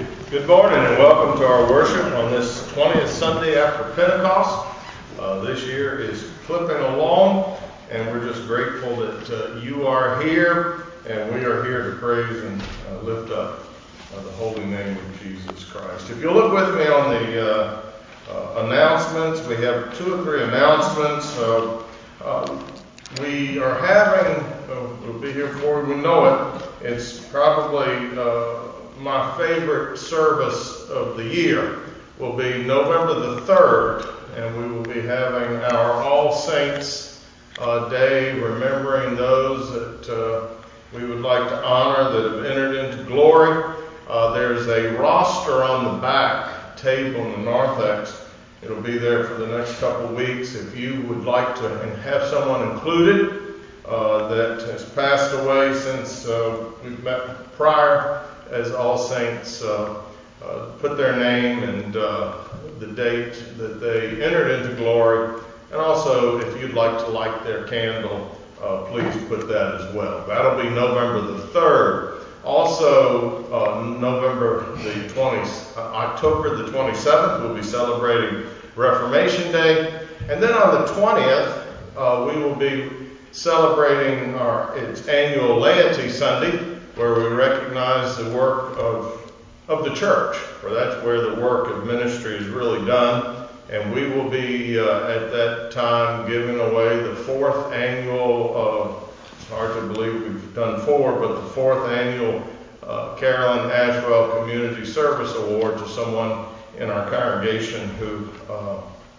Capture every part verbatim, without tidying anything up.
Good morning and welcome to our worship on this twentieth Sunday after Pentecost. Uh, this year is clipping along, and we're just grateful that uh, you are here, and we are here to praise and uh, lift up uh, the holy name of Jesus Christ. If you'll look with me on the uh, uh, announcements, we have two or three announcements. Uh, uh, we are having, uh, we'll be here before we know it, it's probably uh, my favorite service of the year will be November the third, and we will be having our All Saints uh, Day, remembering those that uh, we would like to honor that have entered into glory. Uh, there's a roster on the back table in the narthex. It'll be there for the next couple of weeks. If you would like to have someone included uh, that has passed away since uh, we've met prior as All Saints, uh, uh, put their name and uh, the date that they entered into glory. And also, if you'd like to light their candle, uh, please put that as well. That'll be November the third. Also, uh, November the twentieth, uh, October the twenty-seventh, we'll be celebrating Reformation Day. And then on the twentieth, uh, we will be celebrating our its annual Laity Sunday, where we recognize the work of of the church, for that's where the work of ministry is really done. And we will be uh, at that time giving away the fourth annual, uh, it's hard to believe we've done four, but the fourth annual uh, Carolyn Ashwell Community Service Award to someone in our congregation who uh,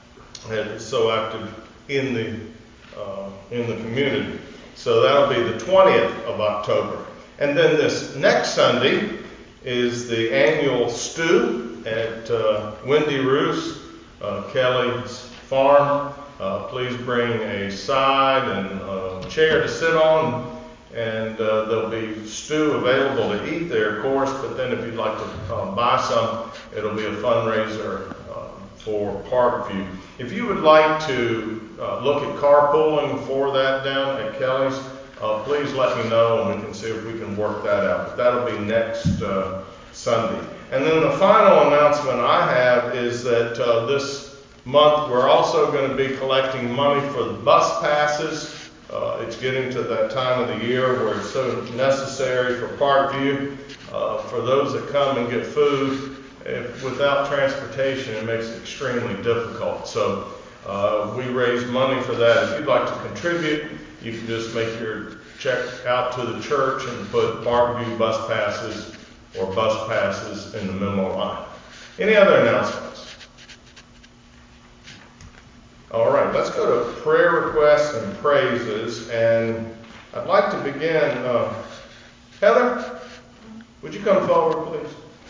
is so active in the uh, in the community. So that'll be the twentieth of October. And then this next Sunday is the annual stew at uh, Wendy Roos, uh, Kelly's farm. Uh, please bring a side and a chair to sit on, and uh, there'll be stew available to eat there, of course, but then if you'd like to uh, buy some, it'll be a fundraiser uh, for Parkview. If you would like to uh, look at carpooling for that down at Kelly's, Uh, please let me know and we can see if we can work that out. But that'll be next uh, Sunday. And then the final announcement I have is that uh, this month we're also going to be collecting money for the bus passes. Uh, it's getting to that time of the year where it's so necessary for Parkview. Uh, for those that come and get food, if, without transportation, it makes it extremely difficult. So uh, we raise money for that. If you'd like to contribute, you can just make your check out to the church and put Parkview bus passes or bus passes in the memo line. Any other announcements? All right, let's go to prayer requests and praises. And I'd like to begin. Uh, Heather, would you come forward, please?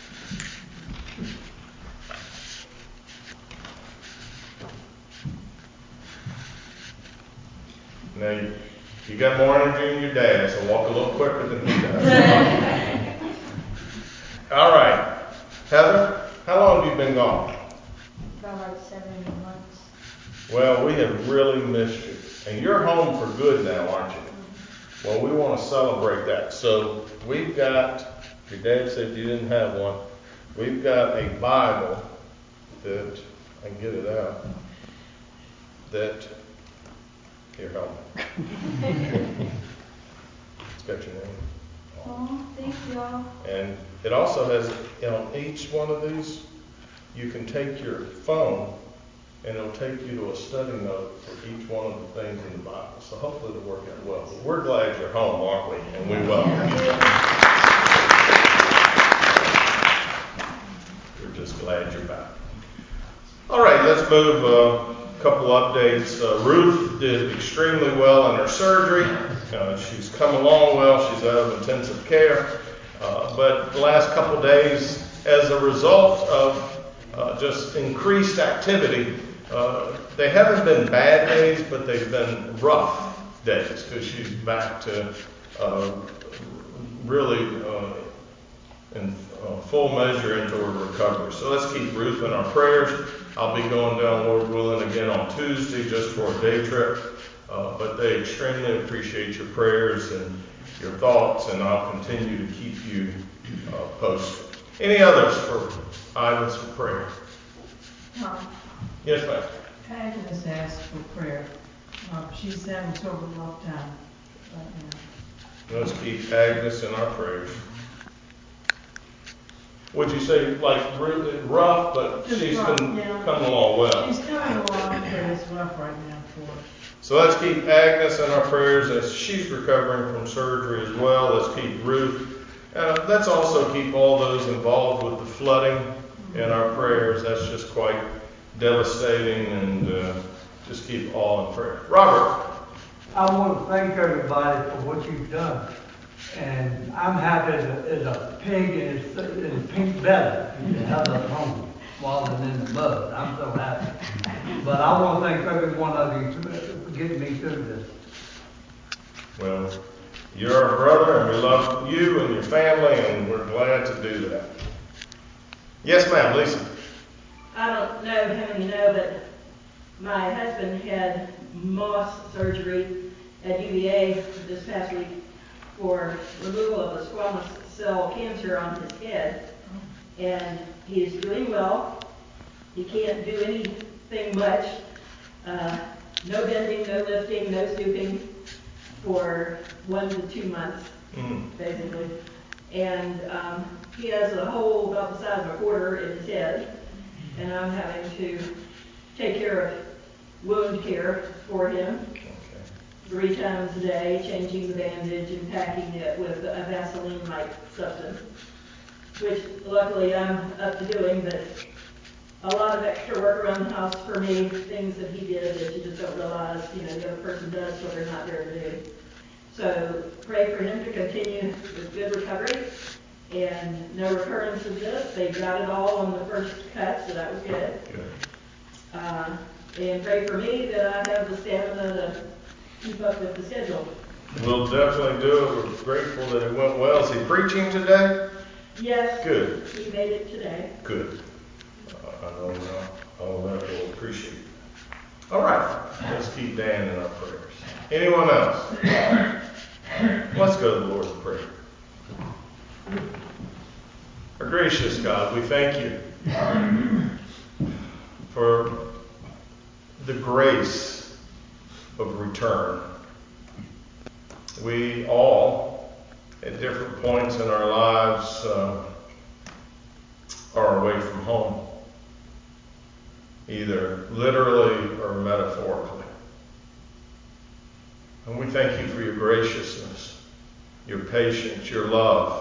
Now, you, you got more energy than your dad, so walk a little quicker than he does. All right. Heather, how long have you been gone? About like seven months. Well, we have really missed you. And you're home for good now, aren't you? Mm-hmm. Well, we want to celebrate that. So we've got, your dad said you didn't have one, we've got a Bible that, I can get it out, that Here, help me. It's got your name. Oh, thank y'all. And it also has, you know, each one of these, you can take your phone and it'll take you to a study note for each one of the things in the Bible. So hopefully it'll work out well. But we're glad you're home, aren't we? And we welcome you. We're just glad you're back. All right, let's move uh, couple updates. Uh, Ruth did extremely well in her surgery. Uh, she's come along well. She's out of intensive care. Uh, but the last couple days, as a result of uh, just increased activity, uh, they haven't been bad days, but they've been rough days because she's back to uh, really uh, in uh, full measure into her recovery. So let's keep Ruth in our prayers. I'll be going down, Lord willing, again on Tuesday just for a day trip. Uh, but they extremely appreciate your prayers and your thoughts, and I'll continue to keep you uh, posted. Any others for items for prayer? Um, Yes, ma'am. Agnes asked for prayer. Um, she's having sort of a rough time right now. Let's keep Agnes in our prayers. Would you say like really rough, but Just she's rough, been yeah. coming along well? She's coming along, but it's rough right now for her. So let's keep Agnes in our prayers as she's recovering from surgery as well. Let's keep Ruth. Uh, let's also keep all those involved with the flooding in our prayers. That's just quite devastating, and uh, just keep all in prayer. Robert. I want to thank everybody for what you've done. And I'm happy as a, as a pig in its, in its pink belly to have a home swallowed in the mud. I'm so happy. But I want to thank every one of you for getting me through this. Well, you're our brother, and we love you and your family, and we're glad to do that. Yes, ma'am, Lisa. I don't know how many know, but my husband had Moss surgery at U V A this past week for removal of a squamous cell cancer on his head. And he is doing well. He can't do anything much. Uh, no bending, no lifting, no stooping for one to two months, mm. basically. And um, he has a hole about the size of a quarter in his head. And I'm having to take care of wound care for him three times a day, changing the bandage and packing it with a Vaseline-like substance, which luckily I'm up to doing, but a lot of extra work around the house for me, things that he did that you just don't realize, you know, the other person does what they're not there to do. So pray for him to continue with good recovery and no recurrence of this. They got it all on the first cut, so that was good. Good. Uh, and pray for me that I have the stamina to keep up with the schedule. We'll definitely do it. We're grateful that it went well. Is he preaching today? Yes. Good. He made it today. Good. Uh, I know uh, all of that will appreciate it. All right. Let's keep Dan in our prayers. Anyone else? Let's go to the Lord in prayer. Our gracious God, we thank you for the grace of return. We all, at different points in our lives, uh, are away from home, either literally or metaphorically. And we thank you for your graciousness, your patience, your love,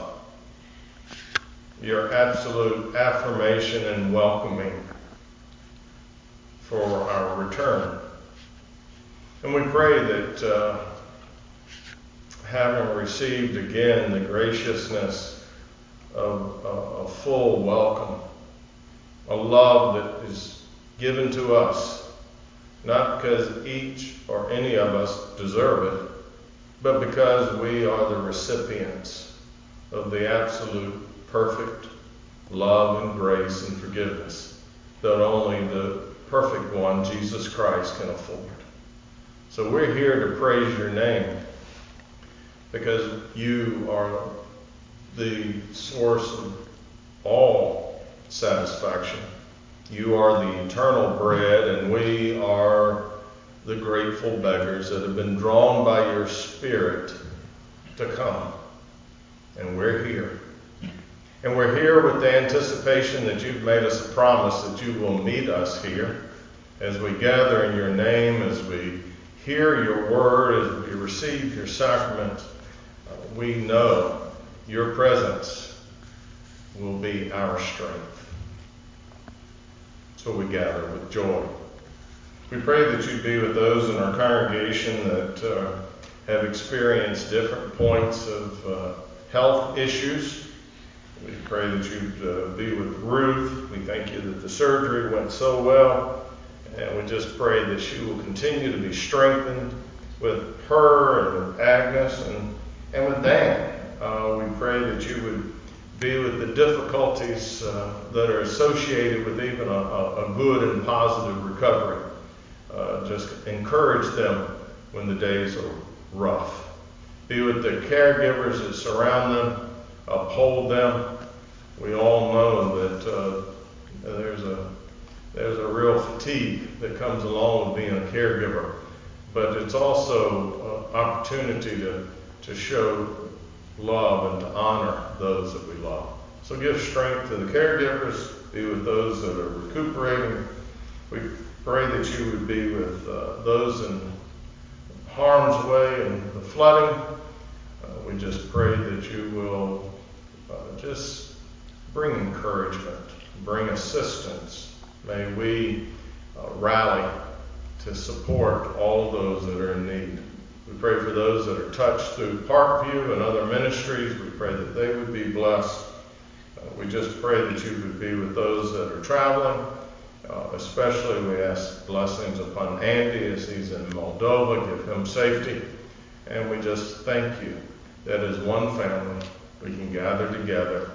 your absolute affirmation and welcoming for our return. And we pray that uh, having received again the graciousness of a, a full welcome, a love that is given to us, not because each or any of us deserve it, but because we are the recipients of the absolute perfect love and grace and forgiveness that only the perfect one, Jesus Christ, can afford. So we're here to praise your name because you are the source of all satisfaction. You are the eternal bread, and we are the grateful beggars that have been drawn by your Spirit to come. And we're here. And we're here with the anticipation that you've made us a promise that you will meet us here as we gather in your name, as we hear your word, as we receive your sacrament. Uh, we know your presence will be our strength. So we gather with joy. We pray that you be with those in our congregation that uh, have experienced different points of uh, health issues. We pray that you'd uh, be with Ruth. We thank you that the surgery went so well. And we just pray that she will continue to be strengthened with her and with Agnes and, and with Dan. Uh, we pray that you would be with the difficulties uh, that are associated with even a, a, a good and positive recovery. Uh, just encourage them when the days are rough. Be with the caregivers that surround them. Uphold them. we all know that uh, there's a there's a real fatigue that comes along with being a caregiver, but it's also an opportunity to to show love and to honor those that we love. So give strength to the caregivers, be with those that are recuperating. We pray that you would be with uh, those in harm's way and the flooding. Uh, we just pray that you will uh, just bring encouragement, bring assistance. May we uh, rally to support all of those that are in need. We pray for those that are touched through Parkview and other ministries. We pray that they would be blessed. Uh, we just pray that you would be with those that are traveling. Uh, especially we ask blessings upon Andy as he's in Moldova. Give him safety. And we just thank you that as one family we can gather together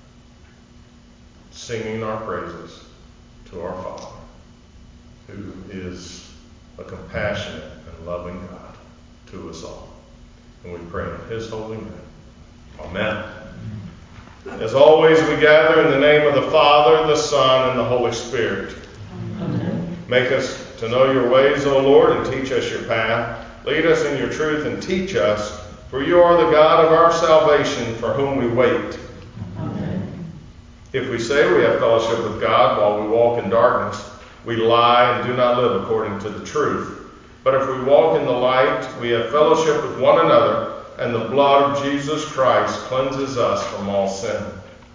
singing our praises to our Father, who is a compassionate and loving God to us all. And we pray in his holy name. Amen. As always, we gather in the name of the Father, the Son, and the Holy Spirit. Amen. Make us to know your ways, O Lord, and teach us your path. Lead us in your truth and teach us, for you are the God of our salvation, for whom we wait. Amen. If we say we have fellowship with God while we walk in darkness, we lie and do not live according to the truth. But if we walk in the light, we have fellowship with one another, and the blood of Jesus Christ cleanses us from all sin.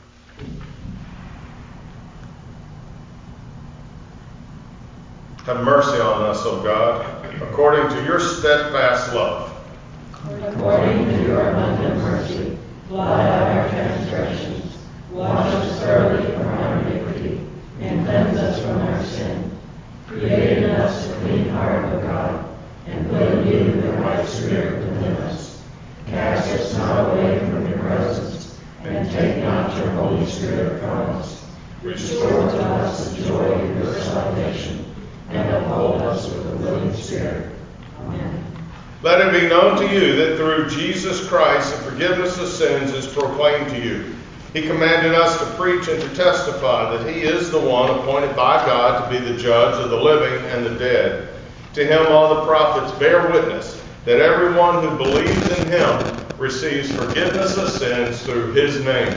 Have mercy on us, O God, according to your steadfast love. According to your abundant mercy, blot out our transgressions, wash us thoroughly from our iniquity, and cleanse us from our sin. Create in us a clean heart, O God, and put in you the right spirit within us. Cast us not away from your presence, and take not your Holy Spirit from us. Restore to us the joy of your salvation, and uphold us with a willing spirit. Amen. Let it be known to you that through Jesus Christ the forgiveness of sins is proclaimed to you. He commanded us to preach and to testify that he is the one appointed by God to be the judge of the living and the dead. To him all the prophets bear witness that everyone who believes in him receives forgiveness of sins through his name.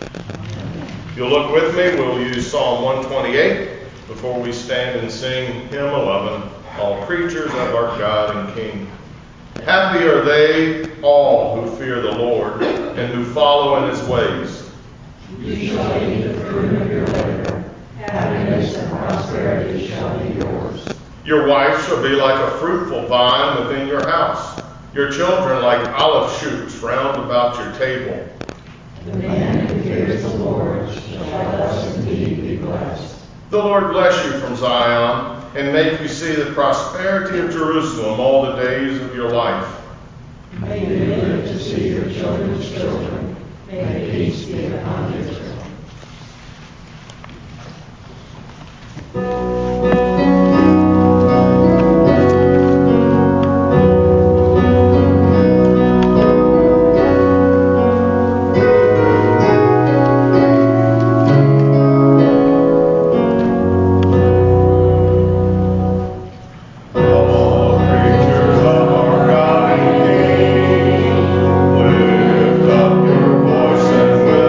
If you'll look with me, we'll use Psalm one twenty-eight before we stand and sing hymn eleven, All Creatures of Our God and King. Happy are they all who fear the Lord and who follow in his ways. You shall eat the fruit of your labor. Happiness and prosperity shall be yours. Your wife shall be like a fruitful vine within your house, your children like olive shoots round about your table. The man who fears the Lord shall thus indeed be blessed. The Lord bless you from Zion, and make you see the prosperity of Jerusalem all the days of your life. May you live to see your children's children. May peace be upon Israel. Voice and will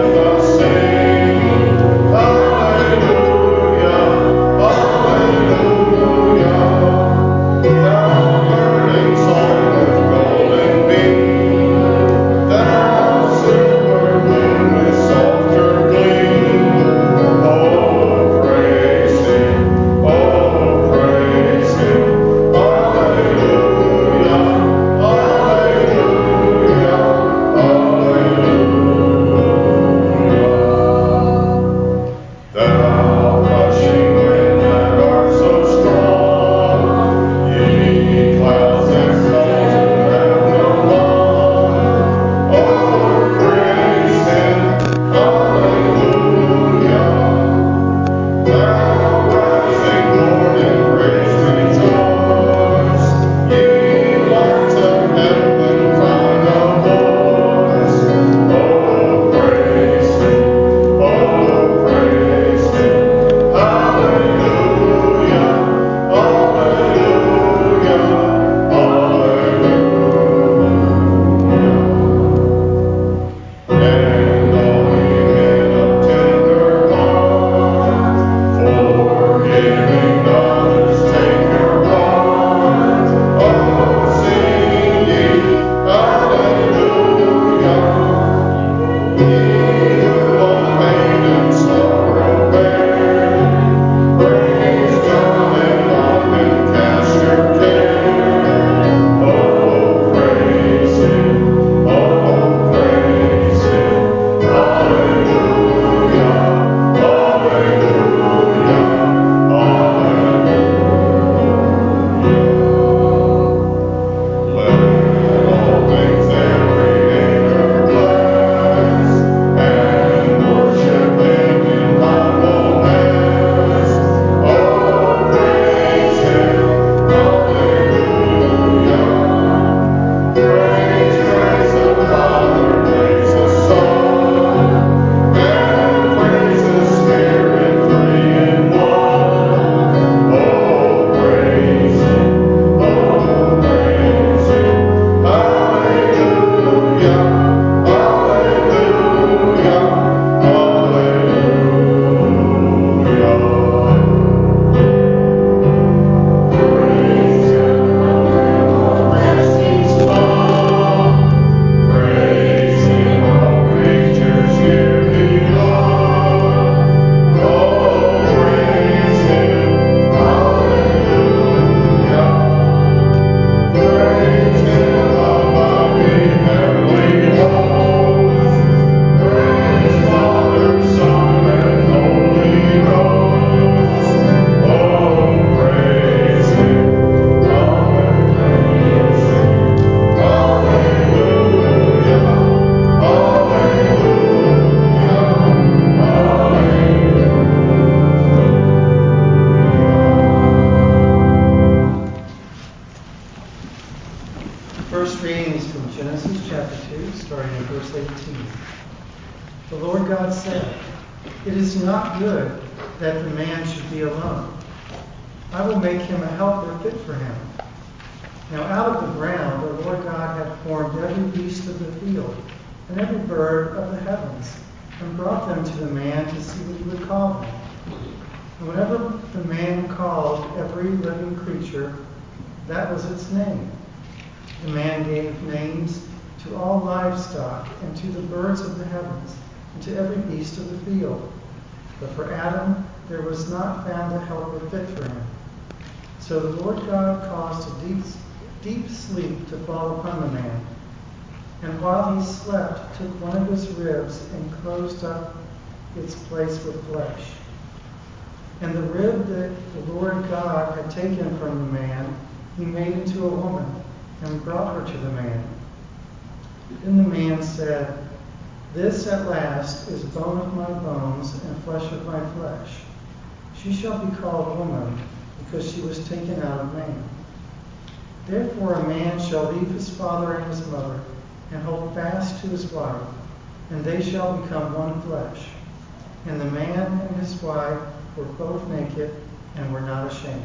good that the man should be alone. I will make him a helper fit for him. Now out of the ground the Lord God had formed every beast of the field and every bird of the heavens, and brought them to the man to see what he would call them. And whatever the man called every living creature, that was its name. The man gave names to all livestock, and to the birds of the heavens, and to every beast of the field. But for Adam there was not found a helper fit for him. So the Lord God caused a deep, deep sleep to fall upon the man. And while he slept, took one of his ribs and closed up its place with flesh. And the rib that the Lord God had taken from the man, he made into a woman, and brought her to the man. Then the man said, "This at last is bone of my bones and flesh of my flesh. She shall be called woman, because she was taken out of man. Therefore a man shall leave his father and his mother, and hold fast to his wife, and they shall become one flesh. And the man and his wife were both naked, and were not ashamed."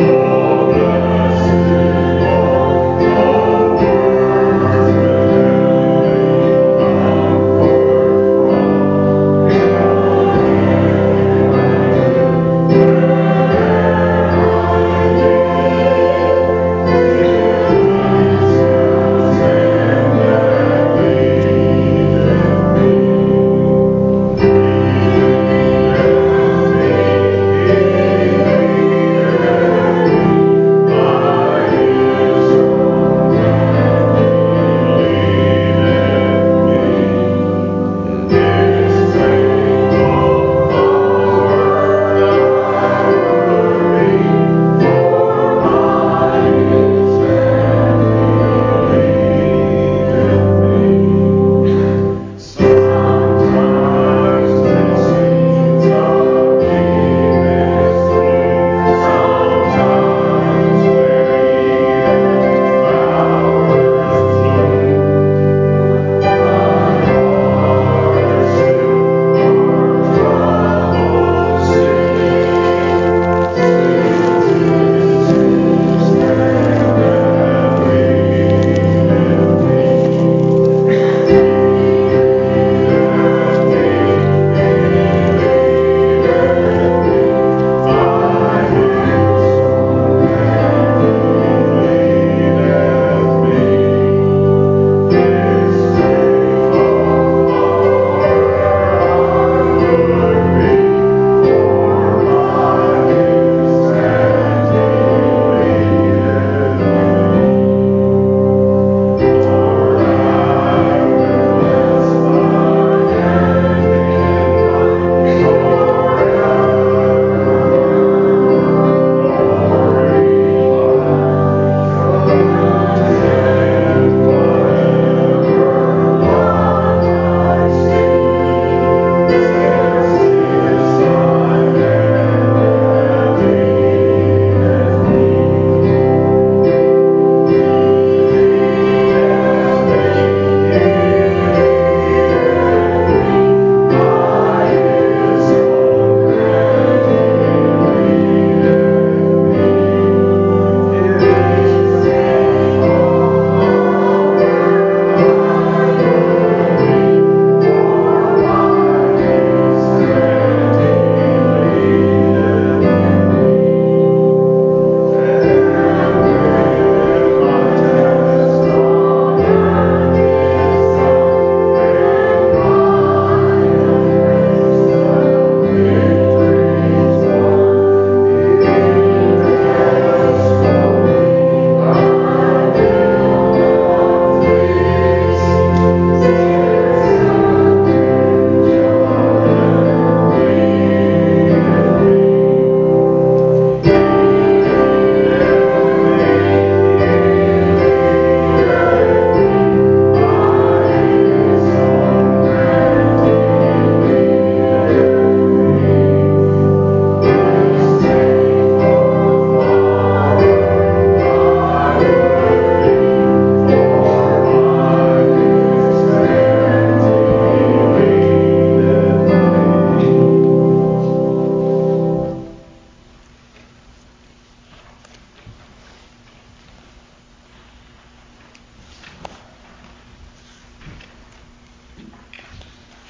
Thank you.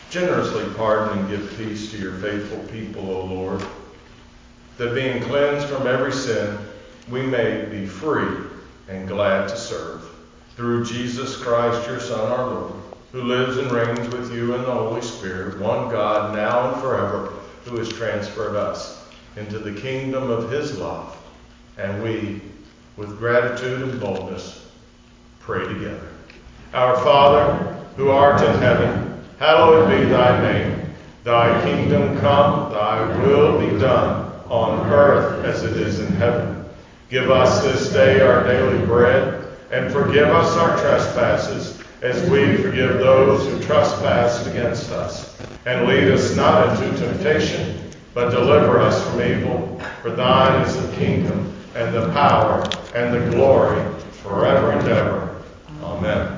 Generously pardon and give peace to your faithful people, O Lord, that being cleansed from every sin, we may be free and glad to serve. Through Jesus Christ, your Son, our Lord, who lives and reigns with you in the Holy Spirit, one God, now and forever, who has transferred us into the kingdom of his love. And we, with gratitude and boldness, pray together. Our Father, who art in heaven, hallowed be thy name. Thy kingdom come, thy will be done, on earth as it is in heaven. Give us this day our daily bread, and forgive us our trespasses, as we forgive those who trespass against us. And lead us not into temptation, but deliver us from evil. For thine is the kingdom, and the power, and the glory, forever and ever. Amen.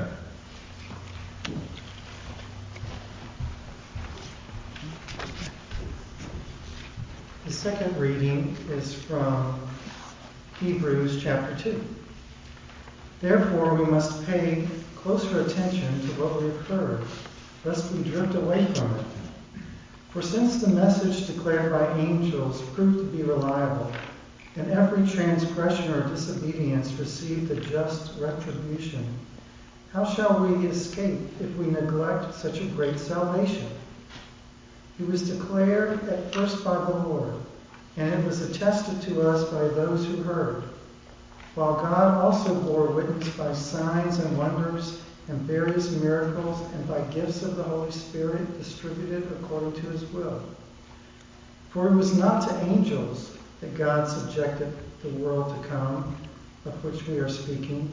The second reading is from Hebrews chapter two. Therefore, we must pay closer attention to what we have heard, lest we drift away from it. For since the message declared by angels proved to be reliable, and every transgression or disobedience received a just retribution, how shall we escape if we neglect such a great salvation? It was declared at first by the Lord, and it was attested to us by those who heard, while God also bore witness by signs and wonders and various miracles and by gifts of the Holy Spirit distributed according to his will. For it was not to angels that God subjected the world to come, of which we are speaking.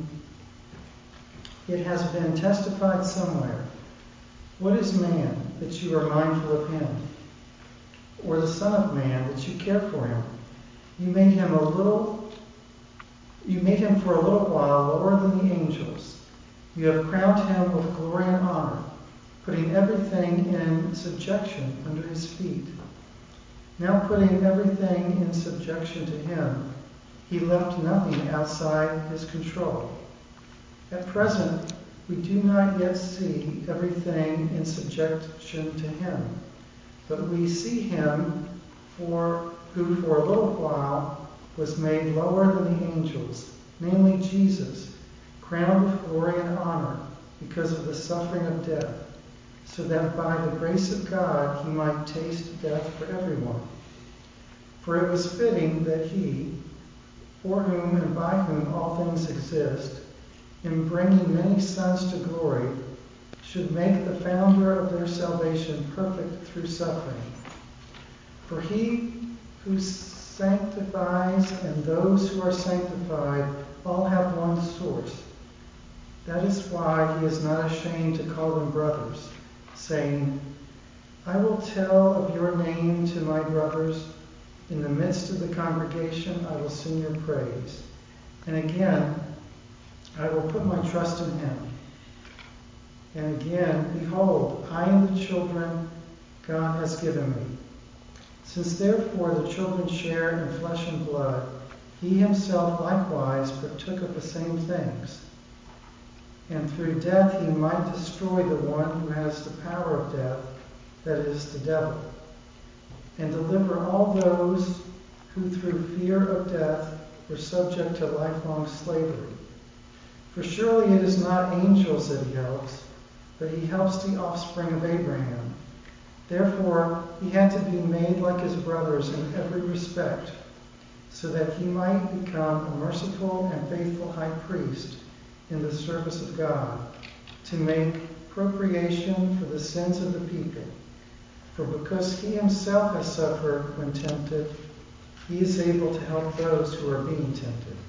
It has been testified somewhere, what is man that you are mindful of him? Or the Son of Man that you care for him? You made him a little, you made him for a little while lower than the angels. You have crowned him with glory and honor, putting everything in subjection under his feet. Now putting everything in subjection to him, he left nothing outside his control. At present, we do not yet see everything in subjection to him, but we see him for who for a little while was made lower than the angels, namely Jesus, crowned with glory and honor because of the suffering of death, so that by the grace of God he might taste death for everyone. For it was fitting that he, for whom and by whom all things exist, in bringing many sons to glory, should make the founder of their salvation perfect through suffering. For he who sanctifies and those who are sanctified all have one source. That is why he is not ashamed to call them brothers, saying, I will tell of your name to my brothers. In the midst of the congregation I will sing your praise. And again, I will put my trust in him. And again, behold, I am the children God has given me. Since therefore the children share in flesh and blood, he himself likewise partook of the same things. And through death he might destroy the one who has the power of death, that is, the devil, and deliver all those who through fear of death were subject to lifelong slavery. For surely it is not angels that he helps, but he helps the offspring of Abraham. Therefore, he had to be made like his brothers in every respect, so that he might become a merciful and faithful high priest in the service of God, to make propitiation for the sins of the people. For because he himself has suffered when tempted, he is able to help those who are being tempted.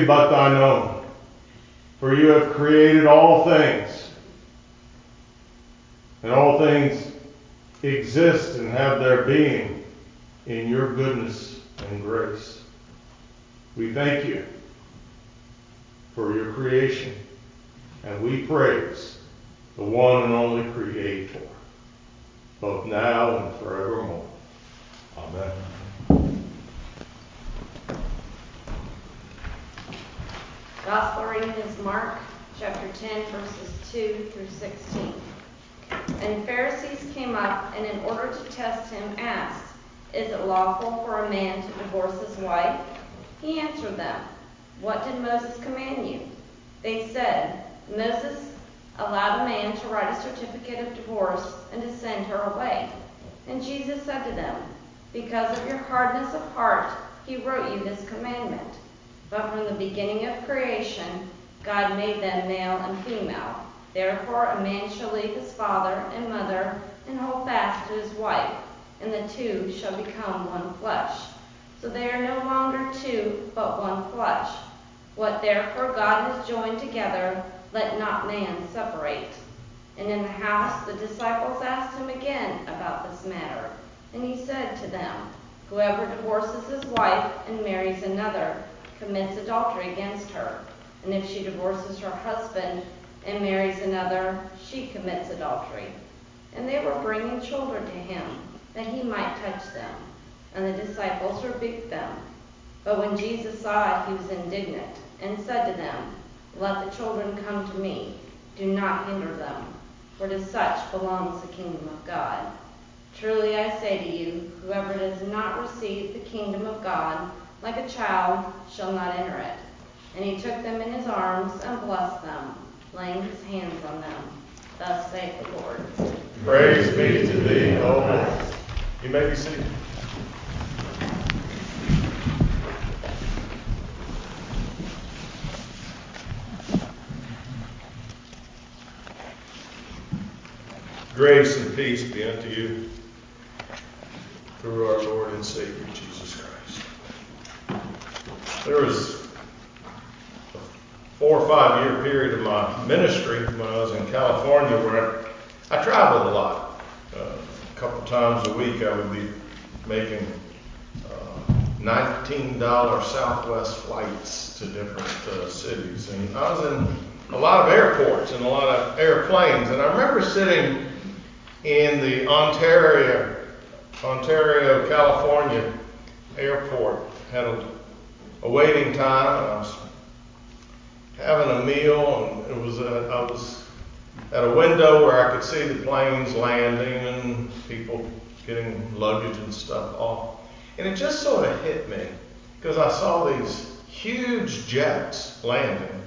but thine own. For you have created all things, and all things exist and have their being in your goodness and grace. We thank you for your creation, and we praise the one and only Creator, both now and forevermore. Amen. Gospel reading is Mark chapter ten, verses two through sixteen. And Pharisees came up, and in order to test him, asked, "Is it lawful for a man to divorce his wife?" He answered them, "What did Moses command you?" They said, "Moses allowed a man to write a certificate of divorce and to send her away." And Jesus said to them, "Because of your hardness of heart, he wrote you this commandment. But from the beginning of creation, God made them male and female. Therefore a man shall leave his father and mother and hold fast to his wife, and the two shall become one flesh. So they are no longer two, but one flesh. What therefore God has joined together, let not man separate." And in the house the disciples asked him again about this matter. And he said to them, "Whoever divorces his wife and marries another commits adultery against her. And if she divorces her husband and marries another, she commits adultery." And they were bringing children to him, that he might touch them. And the disciples rebuked them. But when Jesus saw it, he was indignant, and said to them, "Let the children come to me. Do not hinder them, for to such belongs the kingdom of God. Truly I say to you, whoever does not receive the kingdom of God like a child shall not enter it." And he took them in his arms and blessed them, laying his hands on them. Thus saith the Lord. Praise be to thee, O Lord. You may be seated. Grace and peace be unto you through our Lord and Savior Jesus Christ. There was a four or five year period of my ministry when I was in California where I, I traveled a lot. Uh, a couple times a week I would be making uh, nineteen dollar Southwest flights to different uh, cities. And I was in a lot of airports and a lot of airplanes. And I remember sitting in the Ontario, Ontario, California airport, had a, a waiting time, and I was having a meal, and it was a, I was at a window where I could see the planes landing and people getting luggage and stuff off. And it just sort of hit me, because I saw these huge jets landing.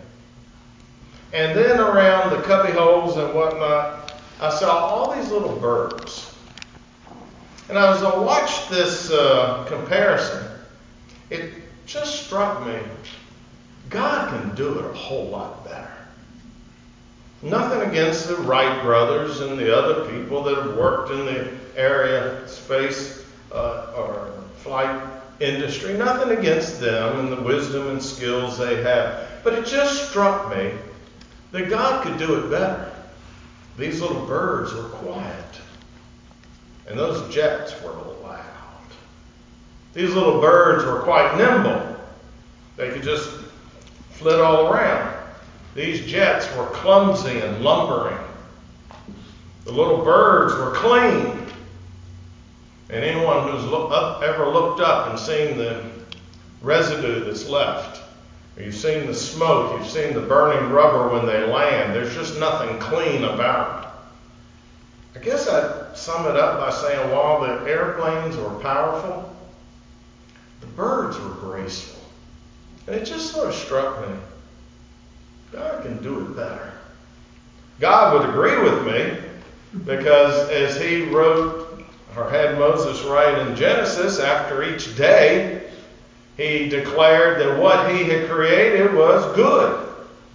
And then around the cubby holes and whatnot, I saw all these little birds. And as I watched this uh, comparison, it just struck me, God can do it a whole lot better. Nothing against the Wright brothers and the other people that have worked in the area space uh, or flight industry. Nothing against them and the wisdom and skills they have. But it just struck me that God could do it better. These little birds were quiet, and those jets were loud. These little birds were quite nimble. They could just flit all around. These jets were clumsy and lumbering. The little birds were clean. And anyone who's look up, ever looked up and seen the residue that's left, you've seen the smoke, you've seen the burning rubber when they land. There's just nothing clean about it. I guess I'd sum it up by saying while the airplanes were powerful, the birds were graceful. And it just sort of struck me, God can do it better. God would agree with me, because as he wrote or had Moses write in Genesis, after each day, he declared that what he had created was good.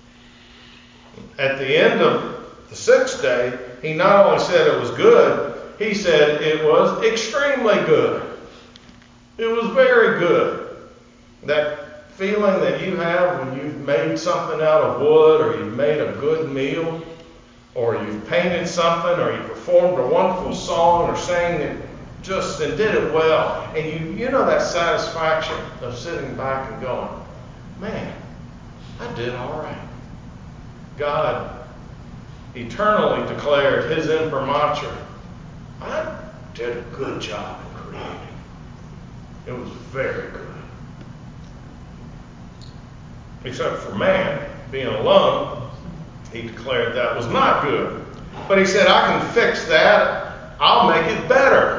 At the end of the sixth day, he not only said it was good, he said it was extremely good. It was very good. That feeling that you have when you've made something out of wood, or you've made a good meal, or you've painted something, or you performed a wonderful song, or sang it just and did it well, and you you know that satisfaction of sitting back and going, man, I did all right. God eternally declared his imprimatur, I did a good job in creating. It was very good. Except for man, being alone, he declared that was not good. But he said, I can fix that. I'll make it better.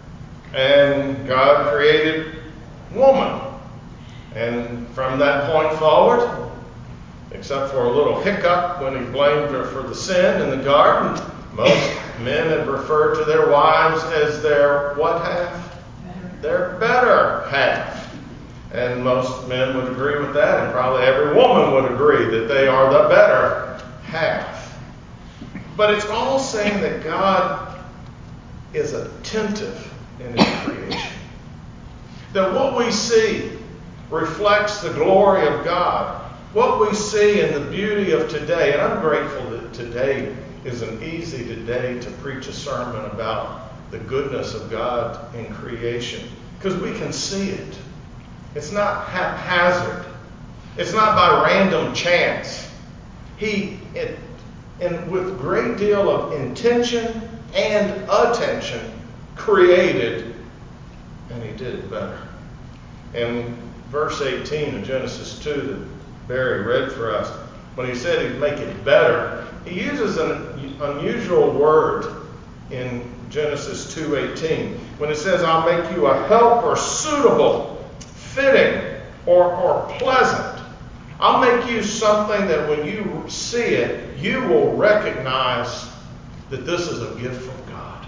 And God created woman. And from that point forward, except for a little hiccup when he blamed her for the sin in the garden, most men have referred to their wives as their what half? Their better half. And most men would agree with that, and probably every woman would agree that they are the better half. But it's all saying that God is attentive in his creation. That what we see reflects the glory of God. What we see in the beauty of today, and I'm grateful that today is an easy day to preach a sermon about the goodness of God in creation, because we can see it. It's not haphazard. It's not by random chance. He, it, and with great deal of intention and attention, created, and he did it better. In verse eighteen of Genesis two that Barry read for us, when he said he'd make it better, he uses an unusual word in Genesis two eighteen. When it says, I'll make you a helper suitable, fitting, or, or pleasant. I'll make you something that when you see it, you will recognize that this is a gift from God.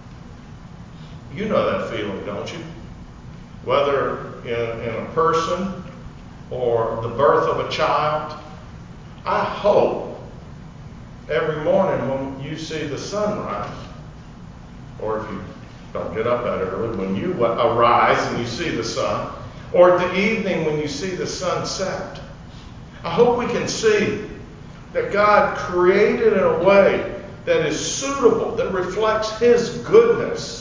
You know that feeling, don't you? Whether in, in a person or the birth of a child. I hope every morning when you see the sunrise, or if you don't get up that early, when you arise and you see the sun, or at the evening when you see the sun set, I hope we can see that God created in a way that is suitable, that reflects his goodness.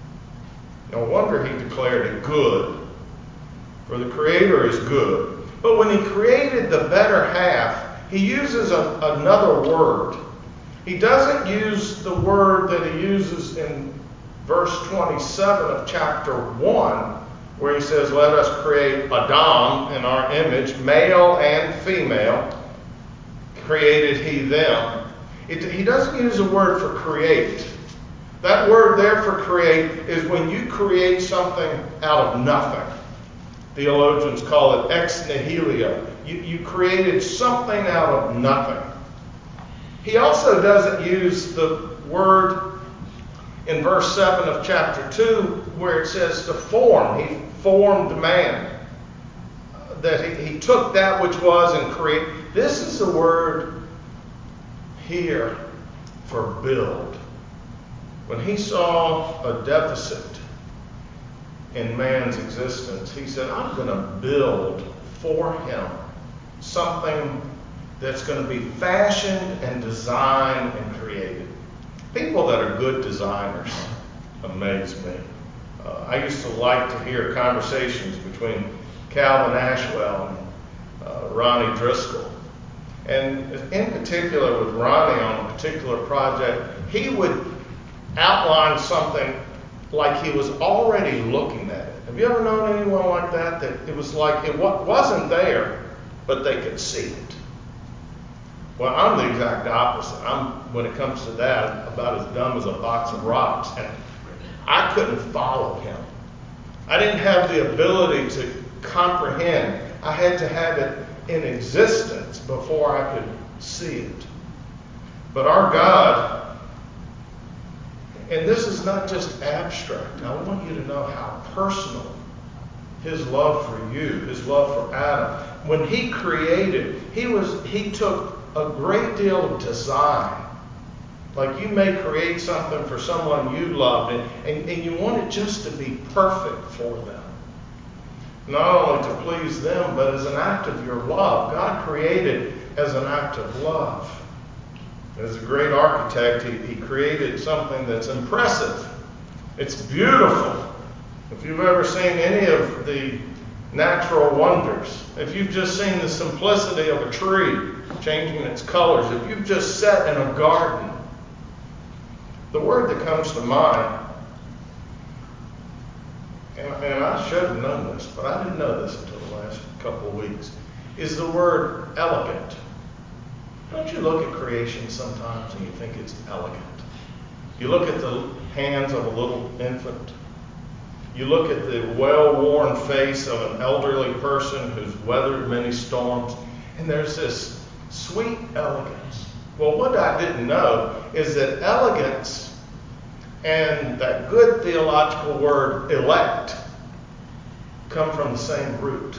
No wonder he declared it good, for the Creator is good. But when he created the better half, he uses a, another word. He doesn't use the word that he uses in verse twenty-seven of chapter one, where he says, let us create Adam in our image, male and female, created he them. It, he doesn't use a word for create. That word there for create is when you create something out of nothing. Theologians call it ex nihilo. You, you created something out of nothing. He also doesn't use the word in verse seven of chapter two where it says to form. He formed man. That he, he took that which was and created. This is the word here for build. When he saw a deficit in man's existence, he said, I'm going to build for him something that's going to be fashioned and designed and created. People that are good designers amaze me. Uh, I used to like to hear conversations between Calvin Ashwell and uh, Ronnie Driscoll. And in particular with Ronnie on a particular project, he would outline something like he was already looking at it. Have you ever known anyone like that? That it was like it wasn't there, but they could see it. Well, I'm the exact opposite. I'm, when it comes to that, about as dumb as a box of rocks. And I couldn't follow him. I didn't have the ability to comprehend. I had to have it in existence before I could see it. But our God, and this is not just abstract. I want you to know how personal his love for you, his love for Adam. When he created, he was he took a great deal of design. Like you may create something for someone you loved, and, and, and you want it just to be perfect for them. not only to please them, but as an act of your love. God created as an act of love. As a great architect, he, he created something that's impressive. It's beautiful. If you've ever seen any of the natural wonders, if you've just seen the simplicity of a tree changing its colors, if you've just sat in a garden, the word that comes to mind, and, and I should have known this, but I didn't know this until the last couple of weeks, is the word elegant. Don't you look at creation sometimes and you think it's elegant? You look at the hands of a little infant. You look at the well-worn face of an elderly person who's weathered many storms, and there's this sweet elegance. Well, what I didn't know is that elegance and that good theological word elect come from the same root.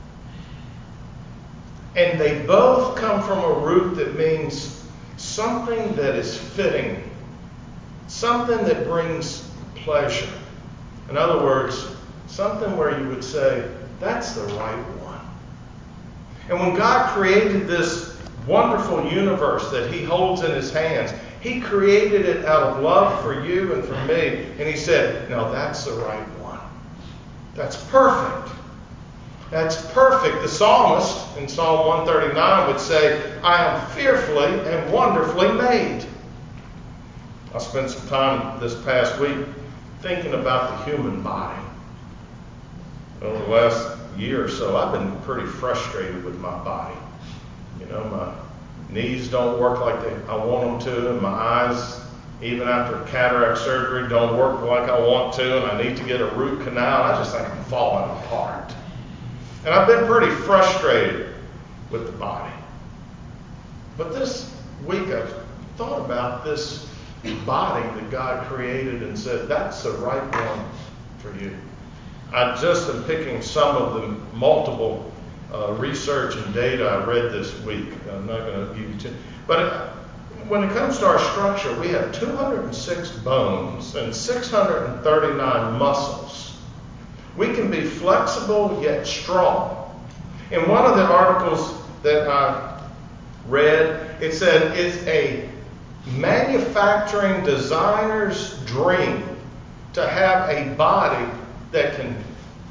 And they both come from a root that means something that is fitting, something that brings pleasure. In other words, something where you would say, that's the right one. And when God created this wonderful universe that he holds in his hands, he created it out of love for you and for me. And he said, now that's the right one. That's perfect. That's perfect. The psalmist in Psalm one thirty-nine would say, I am fearfully and wonderfully made. I spent some time this past week thinking about the human body. Over the last year or so, I've been pretty frustrated with my body. You know, my knees don't work like they, I want them to, and my eyes, even after cataract surgery, don't work like I want to, and I need to get a root canal. I just think I'm falling apart. And I've been pretty frustrated with the body. But this week I've thought about this body that God created and said, that's the right one for you. I just am picking some of the multiple uh, research and data I read this week. I'm not going to give you two. But when it comes to our structure, we have two hundred six bones and six hundred thirty-nine muscles. We can be flexible yet strong. In one of the articles that I read, it said it's a manufacturing designer's dream to have a body that can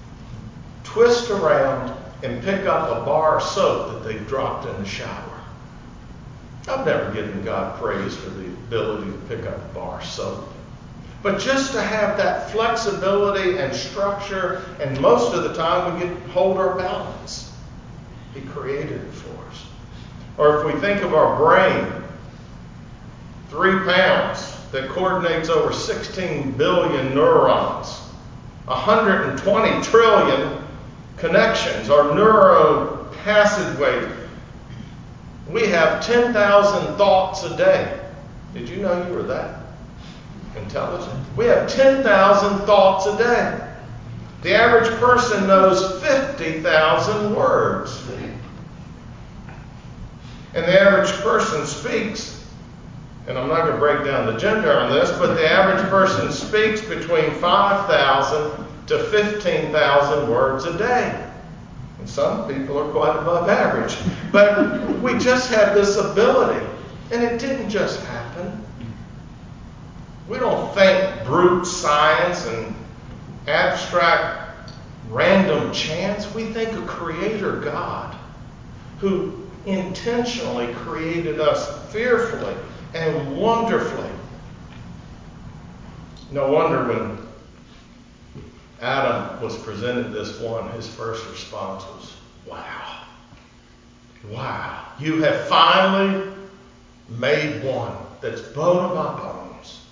twist around and pick up a bar of soap that they've dropped in the shower. I've never given God praise for the ability to pick up a bar of soap. But just to have that flexibility and structure, and most of the time we get hold our balance. He created it for us. Or if we think of our brain, three pounds that coordinates over sixteen billion neurons, one hundred twenty trillion connections, our neuro passageway. We have ten thousand thoughts a day. Did you know you were that intelligent? We have ten thousand thoughts a day. The average person knows fifty thousand words. And the average person speaks, and I'm not going to break down the gender on this, but the average person speaks between five thousand to fifteen thousand words a day. And some people are quite above average. But we just have this ability, and it didn't just happen. We don't think brute science and abstract random chance. We think a creator God who intentionally created us fearfully and wonderfully. No wonder when Adam was presented this one, his first response was, wow. Wow. You have finally made one that's bone of my bones.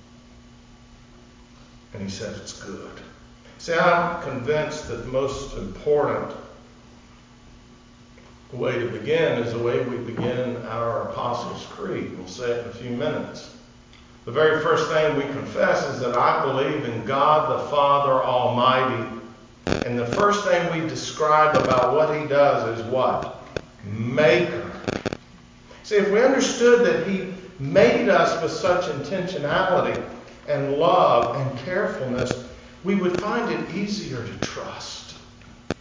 And he said it's good. See, I'm convinced that the most important way to begin is the way we begin our Apostles' Creed. We'll say it in a few minutes. The very first thing we confess is that I believe in God the Father Almighty. And the first thing we describe about what he does is what? Maker. See, if we understood that he made us with such intentionality and love and carefulness, we would find it easier to trust.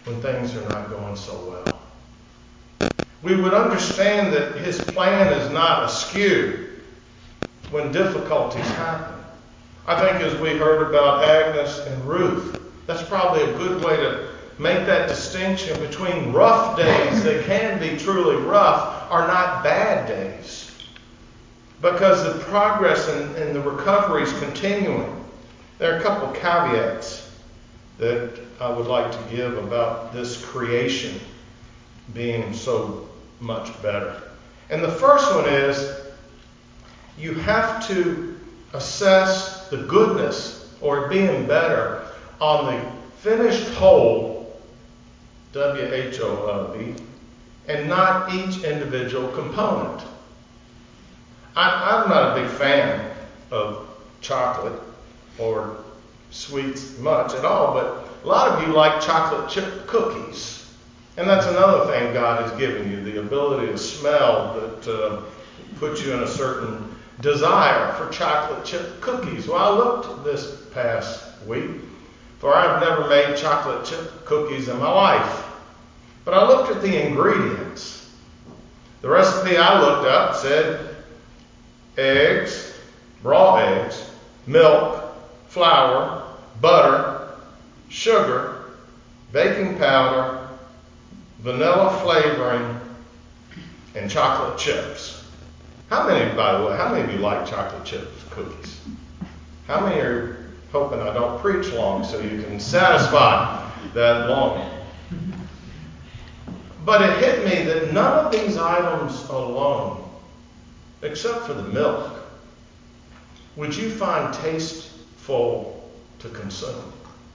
when things are not going so well. We would understand that his plan is not askew when difficulties happen. I think as we heard about Agnes and Ruth, that's probably a good way to make that distinction between rough days that can be truly rough are not bad days. Because the progress and, and the recovery is continuing. There are a couple caveats that I would like to give about this creation being so much better. And the first one is you have to assess the goodness or being better on the finished whole, W H O L E, and not each individual component. I, I'm not a big fan of chocolate or sweets much at all, but a lot of you like chocolate chip cookies. And that's another thing God has given you, the ability to smell that uh, puts you in a certain desire for chocolate chip cookies. Well, I looked this past week, for I've never made chocolate chip cookies in my life. But I looked at the ingredients. The recipe I looked up said eggs, raw eggs, milk, flour, butter, sugar, baking powder, vanilla flavoring, and chocolate chips. How many, by the way, how many of you like chocolate chip cookies? How many are hoping I don't preach long so you can satisfy that longing? But it hit me that none of these items alone, except for the milk, would you find tasteful to consume.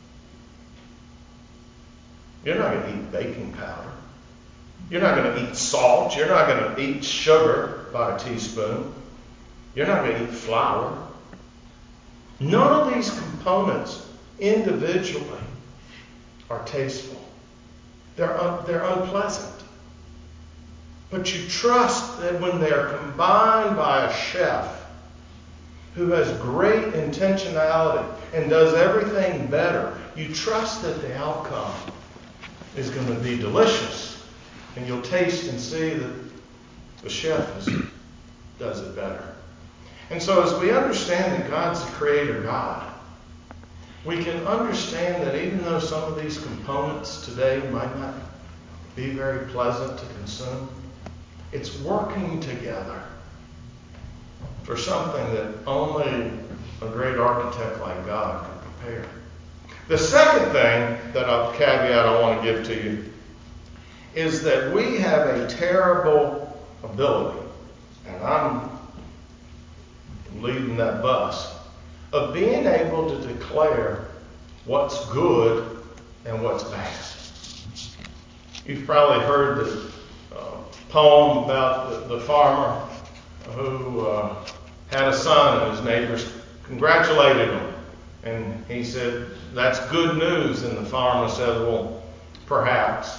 You're not going to eat baking powder. You're not going to eat salt. You're not going to eat sugar by a teaspoon. You're not going to eat flour. None of these components individually are tasteful. They're, un- they're unpleasant. But you trust that when they're combined by a chef who has great intentionality and does everything better, you trust that the outcome is going to be delicious. And you'll taste and see that the chef is, does it better. And so as we understand that God's the creator God, we can understand that even though some of these components today might not be very pleasant to consume, it's working together for something that only a great architect like God can prepare. The second thing that a caveat I want to give to you is that we have a terrible ability, and I'm leading that bus, of being able to declare what's good and what's bad. You've probably heard the uh, poem about the, the farmer who uh, had a son and his neighbors congratulated him. And he said, "That's good news." And the farmer said, "Well, perhaps."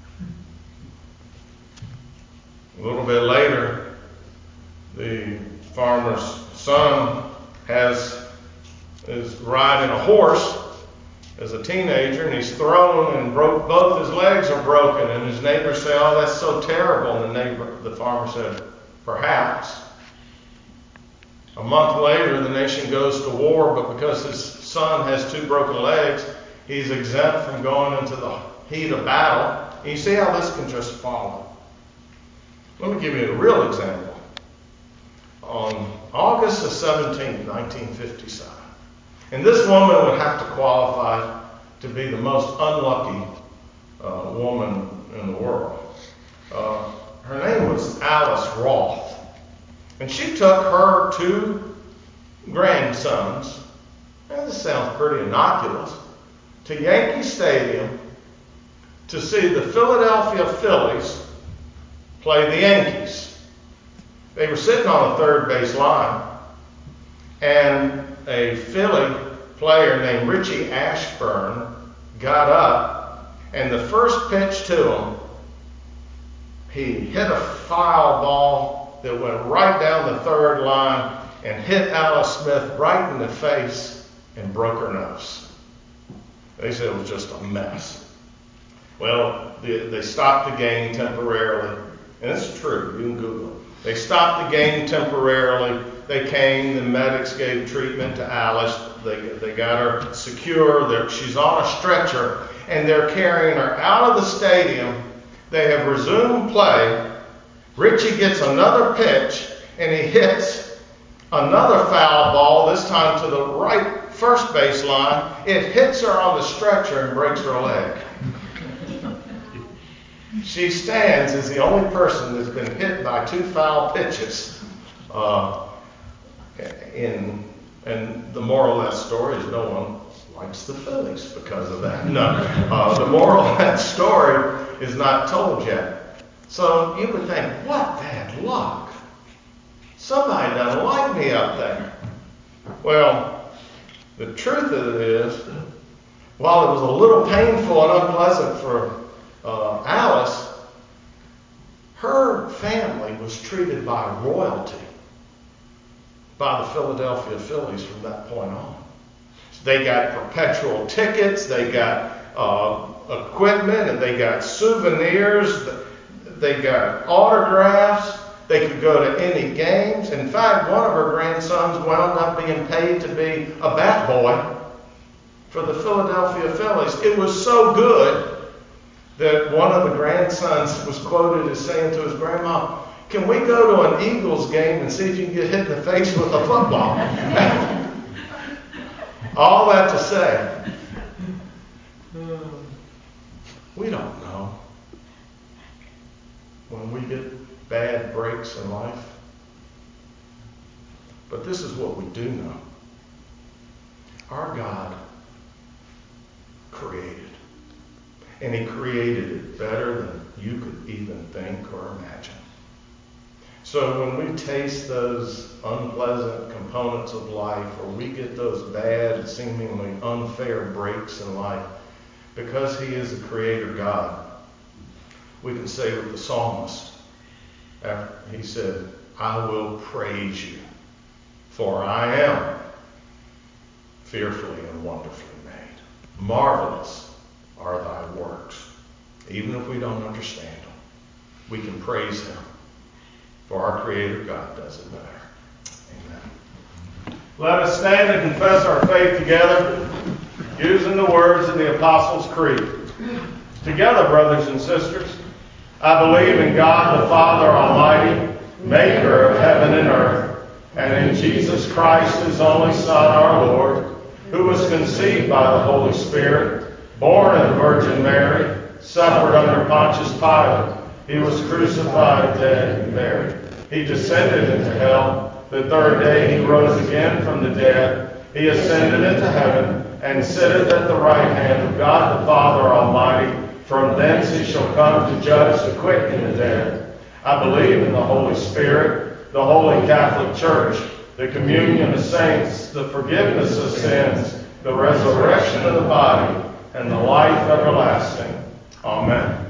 A little bit later, the farmer's son has is riding a horse as a teenager, and he's thrown and broke both his legs are broken. And his neighbors say, "Oh, that's so terrible." And the neighbor, the farmer said, "Perhaps." A month later, the nation goes to war, but because his son has two broken legs, he's exempt from going into the heat of battle. And you see how this can just follow. Let me give you a real example. On August the seventeenth, nineteen fifty-seven, and this woman would have to qualify to be the most unlucky uh, woman in the world. Uh, her name was Alice Roth. And she took her two grandsons, and this sounds pretty innocuous, to Yankee Stadium to see the Philadelphia Phillies play the Yankees. They were sitting on the third base line, and a Philly player named Richie Ashburn got up, and the first pitch to him, he hit a foul ball that went right down the third line and hit Alice Smith right in the face and broke her nose. They said it was just a mess. Well, they, they stopped the game temporarily. And it's true, you can Google it. They stopped the game temporarily. They came, the medics gave treatment to Alice. They, they got her secure. They're, she's on a stretcher, and they're carrying her out of the stadium. They have resumed play. Richie gets another pitch, and he hits another foul ball, this time to the right first baseline. It hits her on the stretcher and breaks her leg. She stands as the only person that's been hit by two foul pitches. Uh, in and the moral of that story is no one likes the Phillies because of that. No, uh, the moral of that story is not told yet. So you would think, what bad luck. Somebody doesn't like me up there. Well, the truth of it is, while it was a little painful and unpleasant for uh, Alice, her family was treated by royalty by the Philadelphia Phillies from that point on. They got perpetual tickets, they got uh, equipment, and they got souvenirs, they got autographs, they could go to any games. In fact, one of her grandsons wound up being paid to be a bat boy for the Philadelphia Phillies. It was so good that one of the grandsons was quoted as saying to his grandma, "Can we go to an Eagles game and see if you can get hit in the face with a football?" All that to say, we don't know when we get bad breaks in life. But this is what we do know. Our God created. And He created it better than you could even think or imagine. So when we taste those unpleasant components of life, or we get those bad, seemingly unfair breaks in life, because He is a creator God, we can say with the psalmist, after he said, "I will praise you, for I am fearfully and wonderfully made. Marvelous are thy works." Even if we don't understand them, we can praise Him. For our Creator God does it better. Amen. Let us stand and confess our faith together, using the words of the Apostles' Creed. Together, brothers and sisters, I believe in God the Father Almighty, maker of heaven and earth, and in Jesus Christ, His only Son, our Lord, who was conceived by the Holy Spirit, born of the Virgin Mary, suffered under Pontius Pilate. He was crucified, dead, and buried. He descended into hell. The third day He rose again from the dead. He ascended into heaven and sitteth at the right hand of God the Father Almighty. From thence He shall come to judge the quick and the dead. I believe in the Holy Spirit, the Holy Catholic Church, the communion of saints, the forgiveness of sins, the resurrection of the body, and the life everlasting. Amen.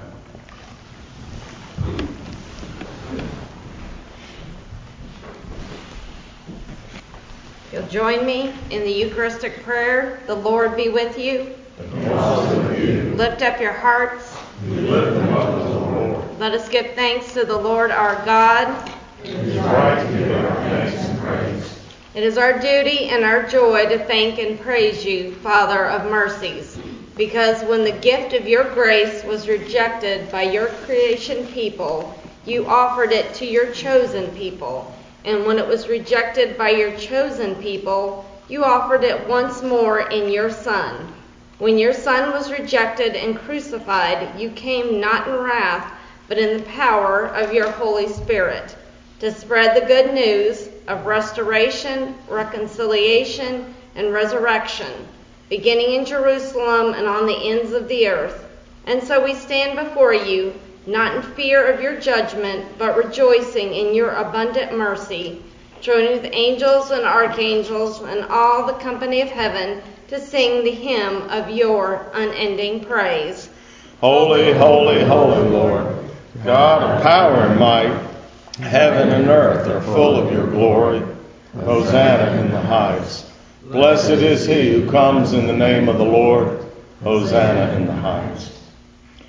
You'll join me in the Eucharistic prayer. The Lord be with you. And also with you. Lift up your hearts. We lift them up to the Lord. Let us give thanks to the Lord our God. It is right to give our thanks and praise. It is our duty and our joy to thank and praise you, Father of mercies, because when the gift of your grace was rejected by your creation people, you offered it to your chosen people. And when it was rejected by your chosen people, you offered it once more in your Son. When your Son was rejected and crucified, you came not in wrath, but in the power of your Holy Spirit, to spread the good news of restoration, reconciliation, and resurrection, beginning in Jerusalem and on the ends of the earth. And so we stand before you, not in fear of your judgment, but rejoicing in your abundant mercy, joining with angels and archangels and all the company of heaven to sing the hymn of your unending praise. Holy, holy, holy Lord, God of power and might, heaven and earth are full of your glory. Hosanna in the highest. Blessed is he who comes in the name of the Lord. Hosanna in the highest.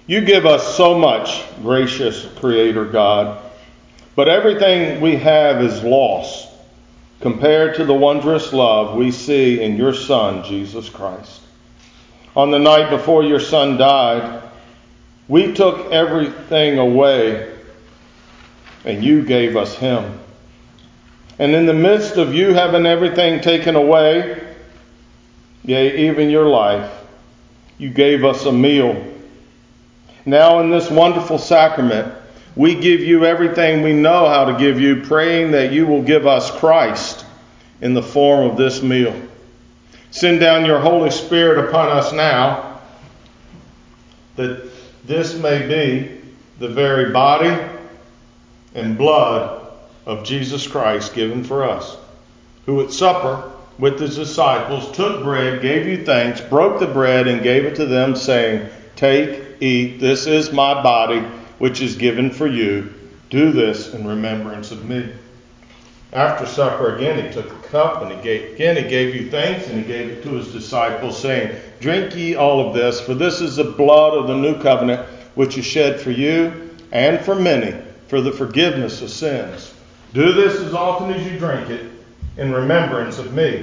You give us so much, gracious Creator God, but everything we have is lost compared to the wondrous love we see in your Son, Jesus Christ. On the night before your Son died, we took everything away, and you gave us him. And in the midst of you having everything taken away, yea, even your life, you gave us a meal. Now in this wonderful sacrament, we give you everything we know how to give you, praying that you will give us Christ in the form of this meal. Send down your Holy Spirit upon us now, that this may be the very body and blood of Jesus Christ given for us, who at supper with his disciples took bread, gave you thanks, broke the bread, and gave it to them, saying, "Take, eat, this is my body, which is given for you. Do this in remembrance of me." After supper again he took the cup, and he gave, again he gave you thanks, and he gave it to his disciples, saying, "Drink ye all of this, for this is the blood of the new covenant, which is shed for you and for many for the forgiveness of sins. Do this as often as you drink it in remembrance of me."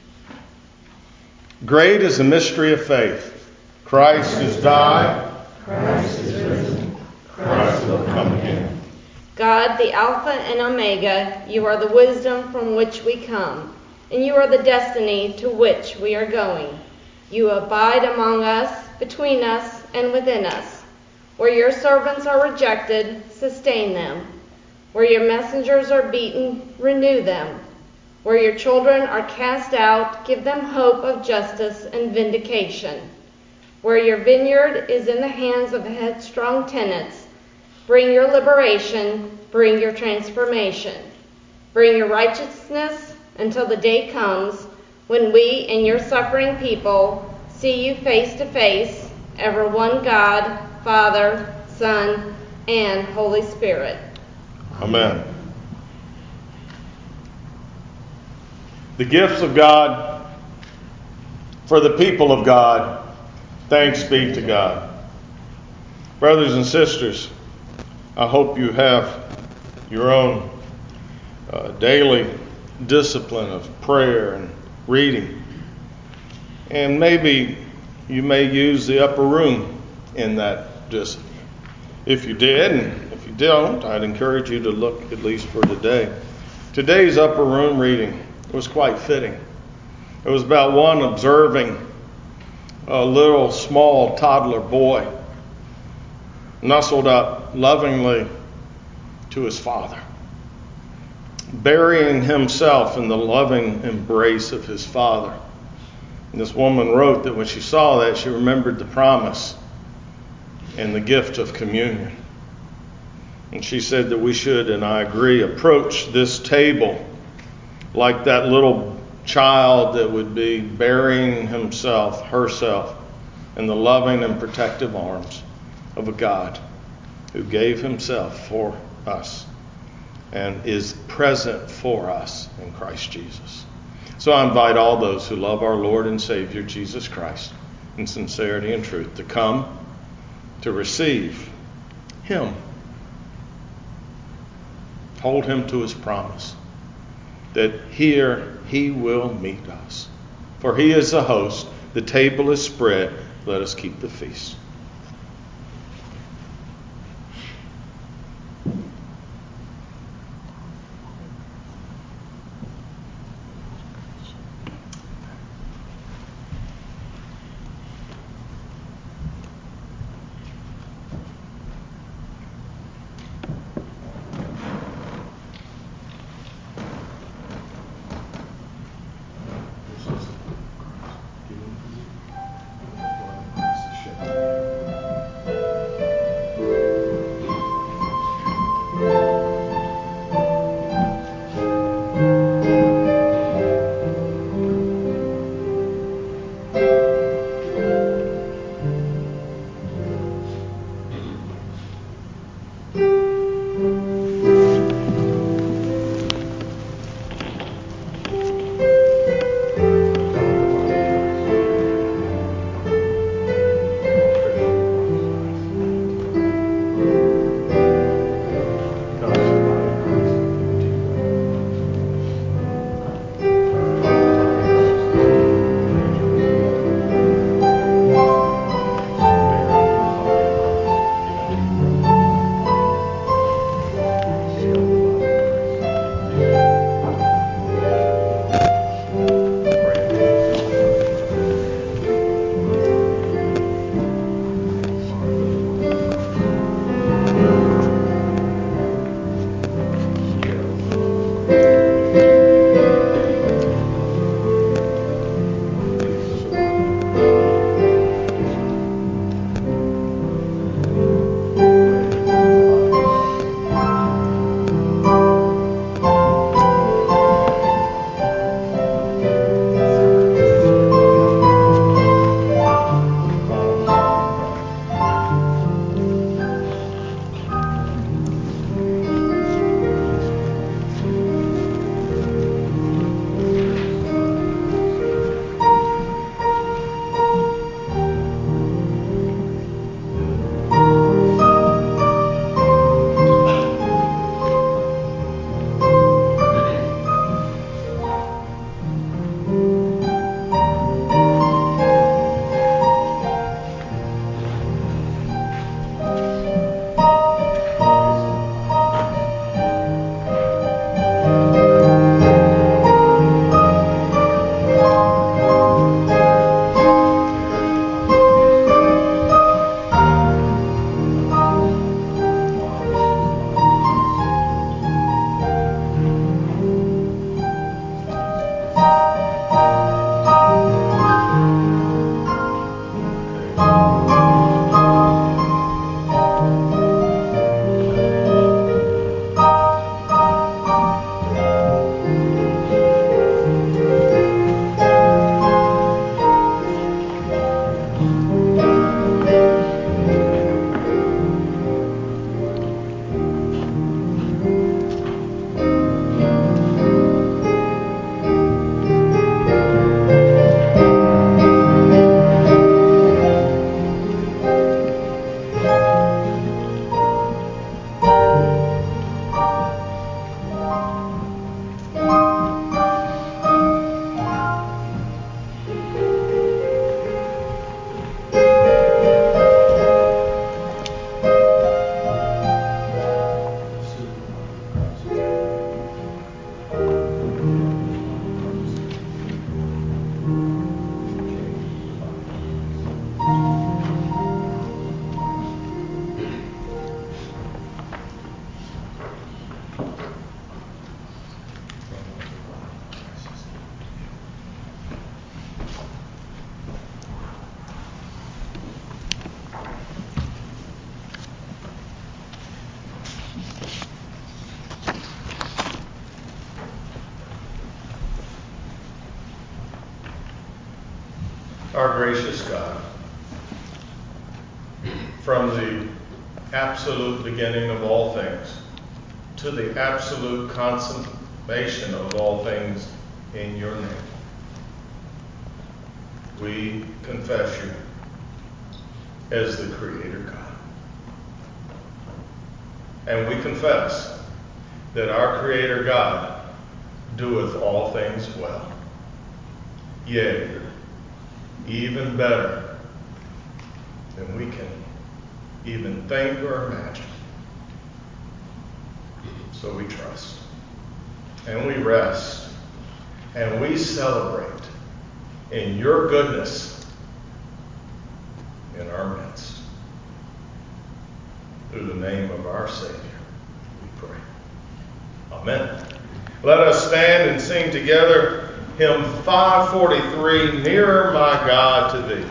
Great is the mystery of faith. Christ has died. Christ is risen. Christ will come again. God, the Alpha and Omega, you are the wisdom from which we come, and you are the destiny to which we are going. You abide among us, between us, and within us. Where your servants are rejected, sustain them. Where your messengers are beaten, renew them. Where your children are cast out, give them hope of justice and vindication. Where your vineyard is in the hands of headstrong tenants, bring your liberation, bring your transformation. Bring your righteousness until the day comes when we and your suffering people see you face to face, ever one God, Father, Son, and Holy Spirit. Amen. The gifts of God for the people of God. Thanks be to God. Brothers and sisters, I hope you have your own uh, daily discipline of prayer and reading. And maybe you may use the upper room in that discipline. If you did, and if you don't, I'd encourage you to look at least for today. Today's upper room reading was quite fitting. It was about one observing a little small toddler boy nestled up lovingly to his father, burying himself in the loving embrace of his father. And this woman wrote that when she saw that, she remembered the promise and the gift of communion. And she said that we should, and I agree, approach this table like that little child that would be burying himself, herself, in the loving and protective arms of a God who gave himself for us and is present for us in Christ Jesus. So I invite all those who love our Lord and Savior Jesus Christ in sincerity and truth to come to receive him. Hold him to his promise that here he will meet us. For he is the host, the table is spread, let us keep the feast. This is Christ given for you. The blood of Christ is shed. our gracious God, from the absolute beginning of all things to the absolute consummation of all things in your name, we confess you as the Creator God. And we confess that our Creator God doeth all things well. Yea, even better than we can even think or imagine. So we trust, and we rest, and we celebrate in your goodness in our midst. Through the name of our Savior, we pray. Amen. Let us stand and sing together hymn five forty-three, Nearer My God to Thee.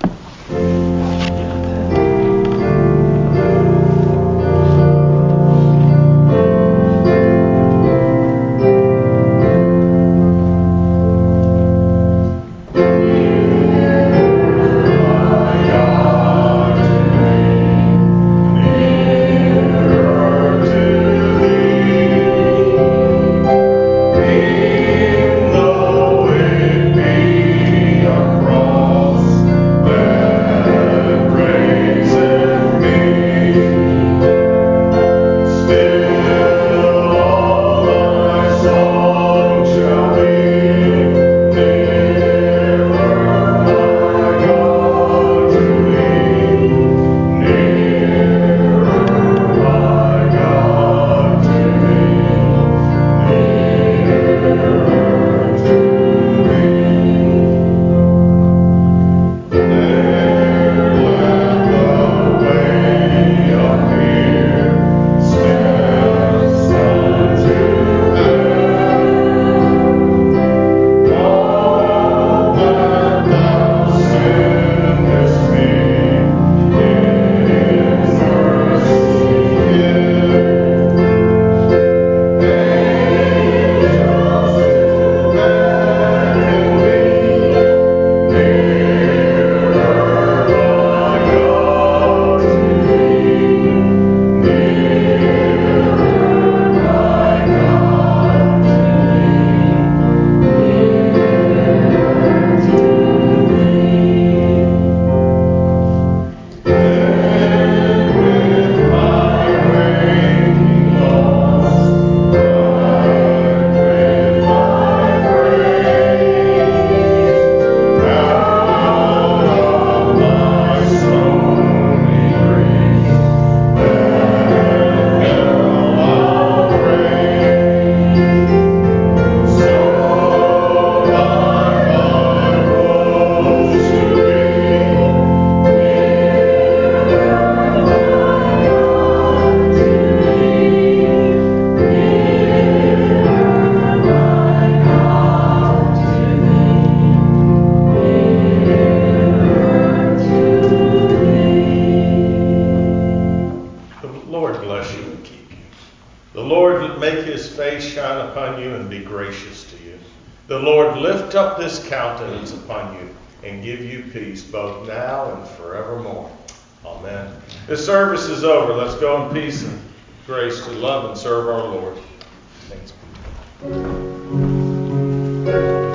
Lift up this countenance upon you and give you peace both now and forevermore. Amen. This service is over. Let's go in peace and grace to love and serve our Lord. Thanks be to God.